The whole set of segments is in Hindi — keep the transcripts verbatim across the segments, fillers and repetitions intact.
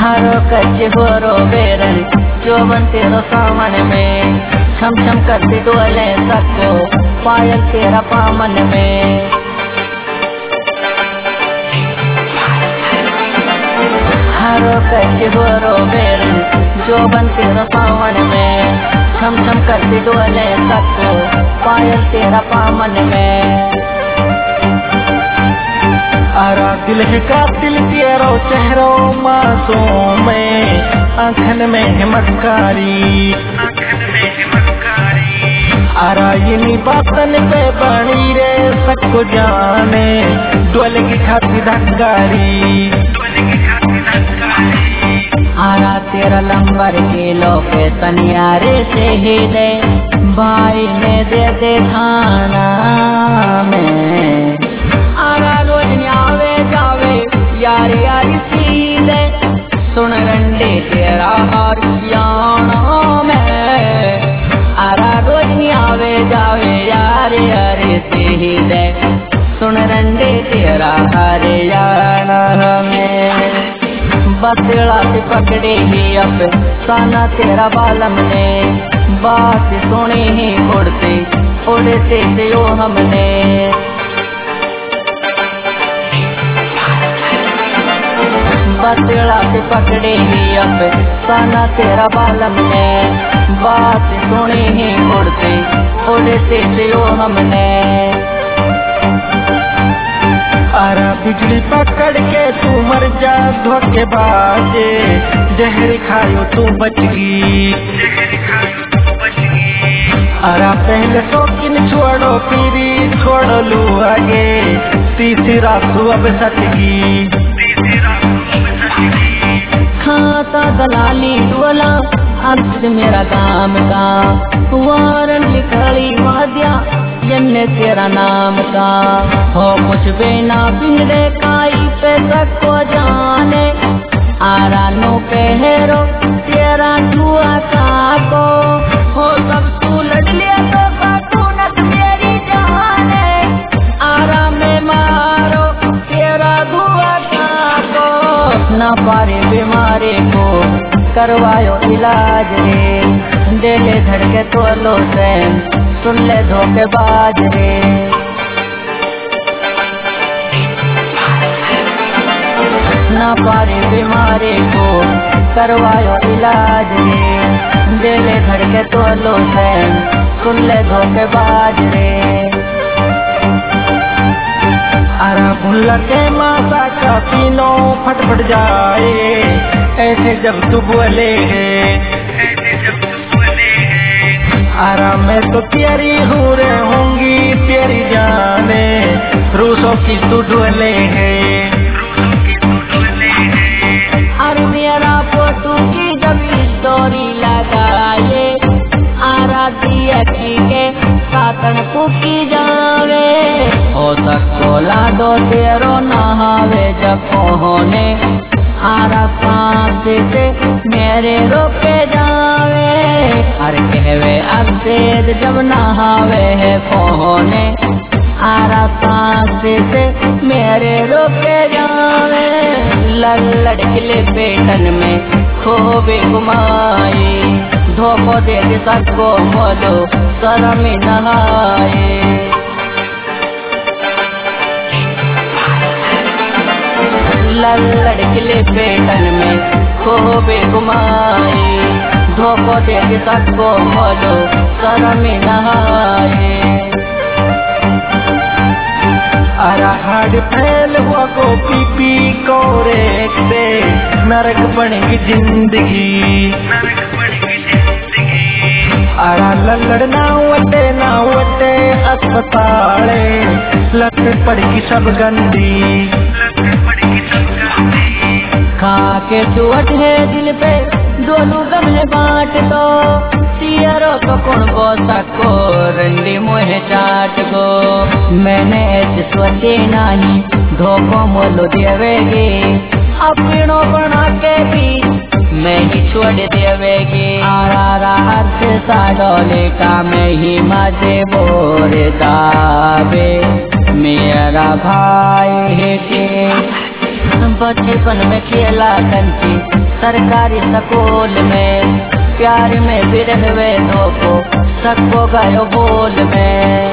हारो कच्चे गोरो बेरन जो बनते रो सामन में, छम छम करते डोले सबको पायल तेरा पामन में। हारो कच्चे गोरो बेरन जो बनते रो सामन में, छम छम करते डोले सबको पायल तेरा पामन में। आरा दिल है का दिल तेरो चेहरो मासूम में, आंखन में है मस्कारी, आरा ये बातन पे बनी रे सबको जाने, डोले की खाती धक्कारी। आरा तेरा लंबर किलो के तनियारे से ही दे, भाई ने दे दे थाना में। आरा रोज न्यावे जावे यारी यारी सीधे, सुन रंडे तेरा हार याना में। आरा रोज न्यावे जावे यारी यारी सीधे, सुन रंडे तेरा हार याना में। बतला से पकड़े ही अब साना तेरा बालम ने, बात सुने ही उड़ते उड़ते से ओ हमने। बतला से पकड़े ही अब साना तेरा बालम ने, बात सुने ही उड़ते उड़ते से ओ हमने। आरा बिजली पकड़ के तू मर जा धोखेबाजे, जहर खायो तू बच गई। आरा पहले शौकीन छोड़ो पीरी छोड़ लू आगे, तीसरा तू अब सटगी। खाता दलाली डोला अर्ज मेरा काम का, वारन लिखड़ी वाद्या जन्ने तेरा नाम का। हो कुछ बेना बिगड़े काई पे सबको जाने, आरा नो पहरो तेरा जुआ का को। हो सब तू लड़ लिया तो बातू नत मेरी जाने, आरा में मारो तेरा दुआ का को। ना पारे बीमारी को करवायो इलाज रे, दिल धड़के तो लो सैन सुन ले धोखेबाज रे। ना पारे बीमारी को करवायो इलाज रे, दिल धड़के तो लो सैन सुन ले धोखेबाज रे। आरा भुल्ला के माता का तीनों फटफट जाए, ऐसे जब तू बोले आरा मैं तो तेरी हूँ रे होंगी तेरी जाने, रूसों की तू डोले है। और मेरा फोटो की जब स्टोरी लगाए, आरा दिया के सातन पुकी जावे। हो सको लाडो तेरो नहावे जब होने, आरा सांस से मेरे रोके जावे। अरे कहवे अक्षेद जब नहावे है फोने, आरा सांस से मेरे रोके जावे। लल्लड़ किले पेटन में खोबे घुमाई, धोखो दे दे सबको बोलो शर्म नहाए। लल्लड़ किले पेटन में खोबे घुमाई, धोखो दे दे सबको बोलो शर्म नहाए। आरा हाड फैल हुआ को पी पी को रेखते, नरक बनेगी जिंदगी। आरा लल्लड़ ना वटे ना वटे अस्पताले, लत पड़ेगी सब गंदी। खा के चोट है दिल पे दोनों गमले बांट दो, सियरो को कौन बो सको रंडी मोहे चाट गो। मैंने ऐसे सोचे नहीं धोखो मोलो देवेगी, अपनों बना के भी मैं ही छोड़ देवेगी। आरा रात से साडोले का मैं ही मजे बोरे दावे, मेरा भाई है के बचपन में खेला कंची सरकारी स्कूल में, प्यार में बिरह वे दो को सबको गयो बोल में।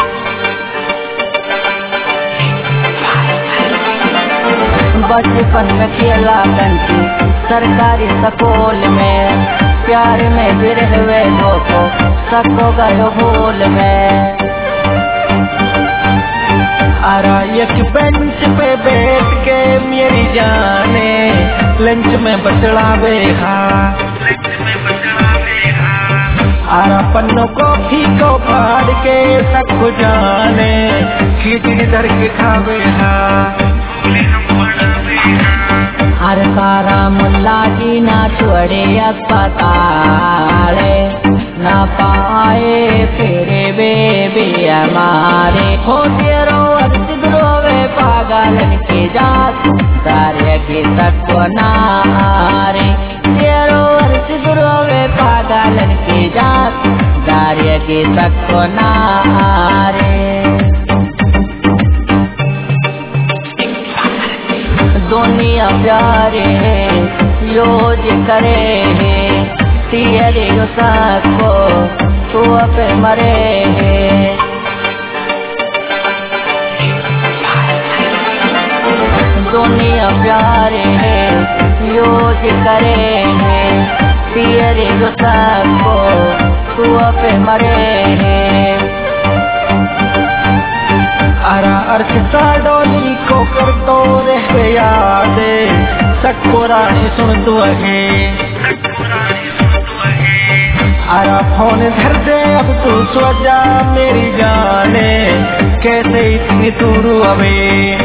बचपन में खेला कंची सरकारी स्कूल में, प्यार में बिरह वे दो को सबको गयो बोल में। आरा एक बेंच पे बैठ के मेरी जाने लंच में बचड़ावे हा, आरा पन्नों कॉफी को फाड़ के सबको जाने खिचड़ी धर के खावे हा। हर सारा मुल्ला जी ना छोड़े अस्पताल, ना पाए फिर बेबी हमारे हो तेरो रोवे पागलन की जात सारे की सबको नारे। तेरो अर्थ रोवे पागलन की जात सारे की सबको नारे। दुनिया प्यारे योज करे है, तेरे जो सबको तू पे मरे है। दुनिया प्यारे है योज करे है, तेरे जो सबको तू पे मरे है। आरा अर्थ डोली को कर तो रह याद सबको रानी सुन तू अगे। आरा फोन धर दे अब तू सो जा मेरी जाने, कैसे इतनी दूर अवे।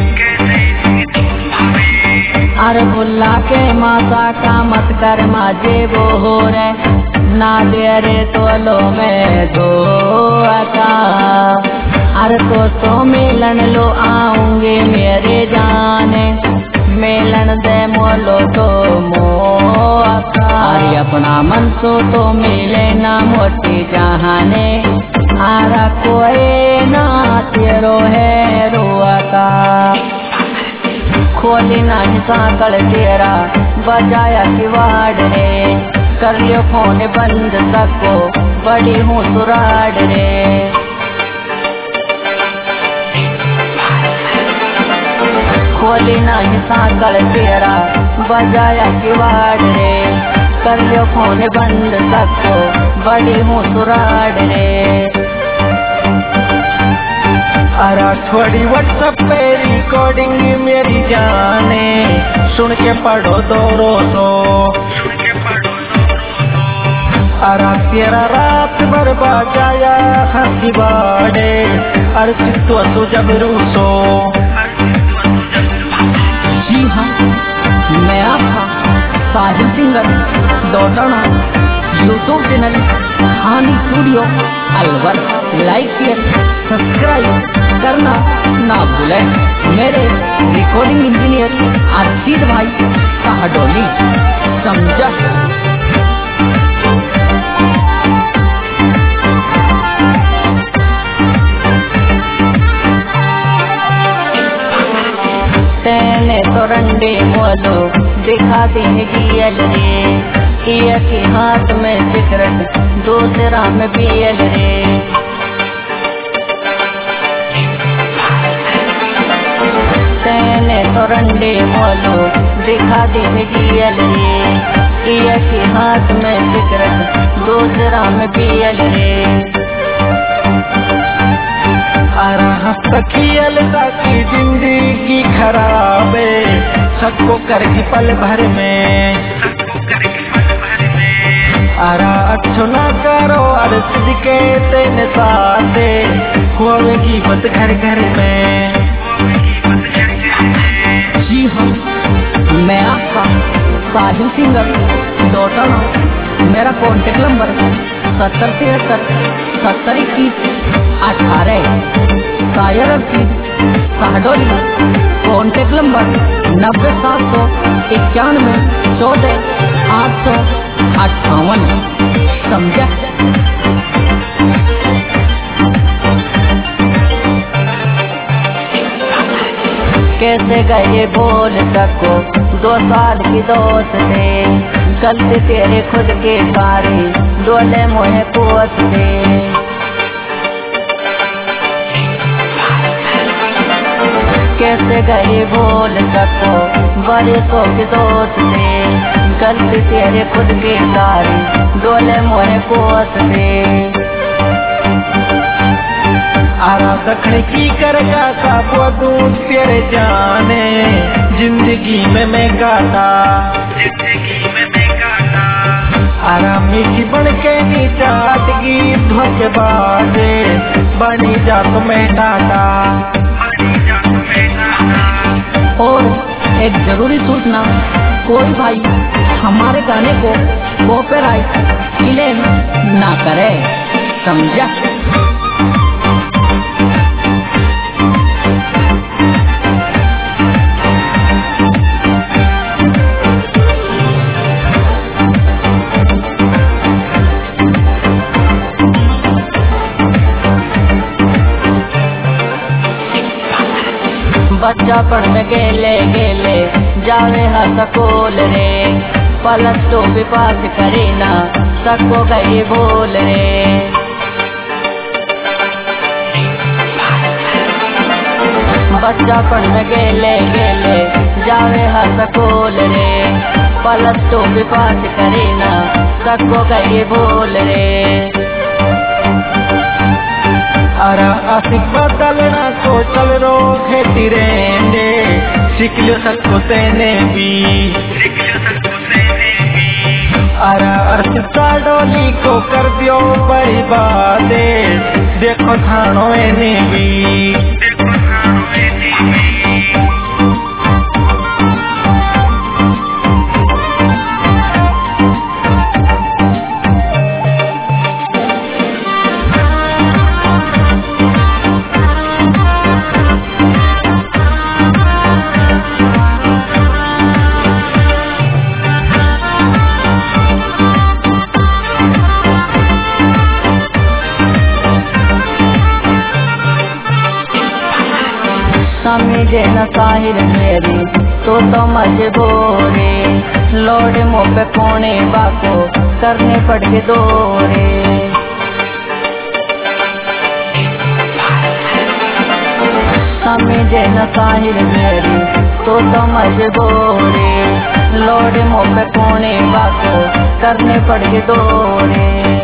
अरे बुल्ला के माता का मत कर माजे वो हो रे, ना दे रे तोलो में दो आता। अरे तो तो मिलन लो आऊंगे मेरे जाने, मिलन दे मोलो तो मोका। अरे अपना मन सो तो मिले ना मोटी जहाने, आरा कोई ना तेरो है रोता। खोली ना साकड़ तेरा बजाया किवाड़ रे, कर लियो फोन बंद सबको बड़ी हूँ सुराड़ रे। खोली ना साकड़ तेरा बजाया किवाड़ रे, कर लियो फोन बंद सबको बड़ी हूँ सुराड़ रे। आरा थोड़ी व्हाट्सएप पे रिकॉर्डिंग मेरी जाने, सुन के पढ़ो दो रोजो। आरा तेरा रात भर बजाया हंसी बाड़े, अर्थ तो तू जब रूसो। जी हाँ, मैं आपका Sahil singer Dautana YouTube channel खानी studio Alwar like share subscribe करना ना भूलें। मेरे रिकॉर्डिंग इंजीनियर अर्शीद भाई साहडोली समझा। तेने तो रंडे मोलो दिखा दी जियल रे, एक ही हाथ में सिगरेट दूसरा में पियल रे। तेने तो रंडे मोलो दिखा दी जियल रे, एक ही हाथ में सिगरेट दूसरा में पियल रे। आरा सखियल ताकि जिंदगी खराब सबको करगी पल भर में। आरा अच्छो ना करो अर्थ के तेने साथे होगी मत घर घर में। जी हाँ, मैं आपका साहिल सिंगर दौटाना, मेरा कॉन्टेक्ट नंबर सत्तर तिहत्तर सत्तर इक्कीस अठारह। शायर अर्शीद साहडोली कॉन्टेक्ट नंबर नब्बे सात सौ इक्यानवे चौदह आठ सौ अट्ठावन। समझा। कैसे गए बोल सको दो साल की दोस्त थे, गलती तेरे खुद के सारी डोले मोहे पोत दे। कैसे गई भूल सको बरसों की दोस्त से, गलती तेरे खुद के सारी डोले मोहे पोत दे। आरा दखनी की करेगा का दूध तेरे जाने, जिंदगी में मैं गाता जिंदगी में मैं गाता। आरा मीठी बन के नीचा अटगी धोखेबाजे, बनी जा तो मैं टाटा बनी जा तो मैं टाटा। और एक जरूरी सूचना, कोई भाई हमारे गाने को कॉपीराइट क्लेम ना करे, समझा। बच्चापन में गेले गेले जावे हा सकोल रे, प्लस टू भी पास करे ना सको गई बोल रे। बच्चापन में गेले गेले जावे हा सकोल रे, प्लस टू भी पास करे ना सको गई बोल रे। आरा आशिक बदलना को चल रो खेती रेंडे, सीख लो सबको तेने भी सीख लो सबको तेने भी। आरा अर्शिता डोली को कर दियो बड़ी बातें, देखो थानो एने भी देखो थानो एने भी। समझे न साहिर मेरी तो तो मजबूरी, लोड मुँह पे कोने बाको करने पड़ के दोरे। समझे न साहिर मेरी तो तो मजबूरी, लोड मुँह पे कोने बाको करने पड़ के दोरे।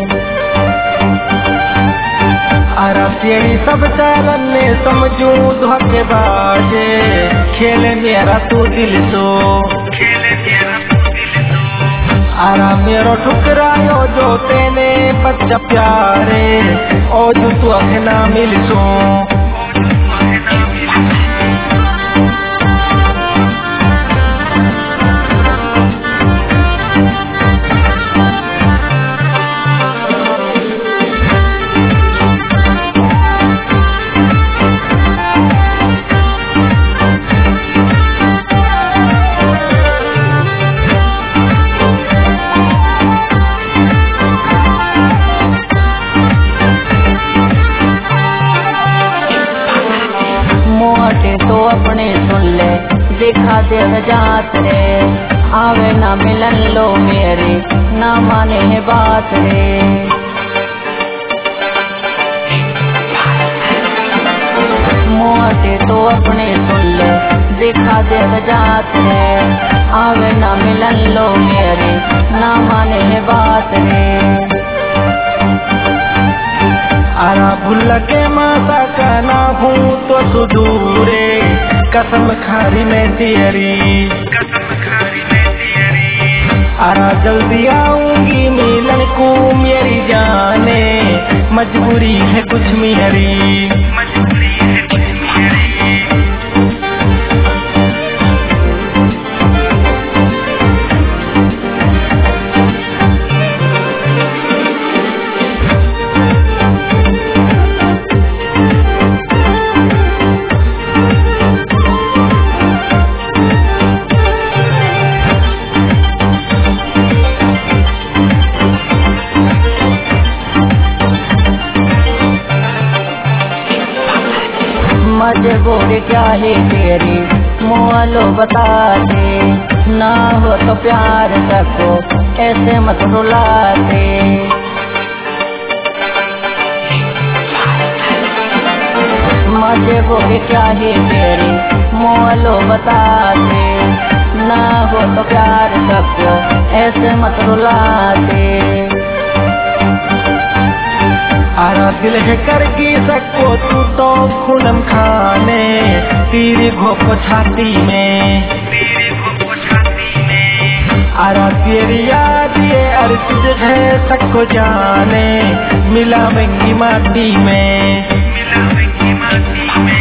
आरा तेरी सब चलन ने समझू धोखेबाजे, खेले मेरा तू दिल सो खेले मेरा तू दिल सो। आरा मेरो ठुकरायो जो तेने बच्चा प्यारे, ओ जो तू अखना मिल सो तो अपने सुन ले दिखा दे जात रे, आवे ना मिलन लो मेरी ना माने है बात रे। मोटे तो अपने सुन ले दिखा दे जात रे, आवे ना मिलन लो मेरी ना माने है बात रे। आरा भूल के माता का ना हूँ तो सुदूरे, कसम खारी में तेरी कसम खारी में तेरी। आरा जल्दी आऊंगी मिलन को मेरी जाने, मजबूरी है कुछ मेरी मजबूरी है कुछ मेरी। मजबूरी क्या है तेरी मोलो बता दे, ना हो तो प्यार सको ऐसे मत रुलाते। मजे को भी क्या ही तेरी मोलो बताते, ना हो तो प्यार सको ऐसे मत रुलाते। आरा दिल है करगी सको तू तो खुलम खाने, तेरी घोप छाती में, तेरी घोप छाती में। आरा तेरी याद ये अर्ज है सको जाने, मिला महंगी माटी में, मिला महंगी माटी में।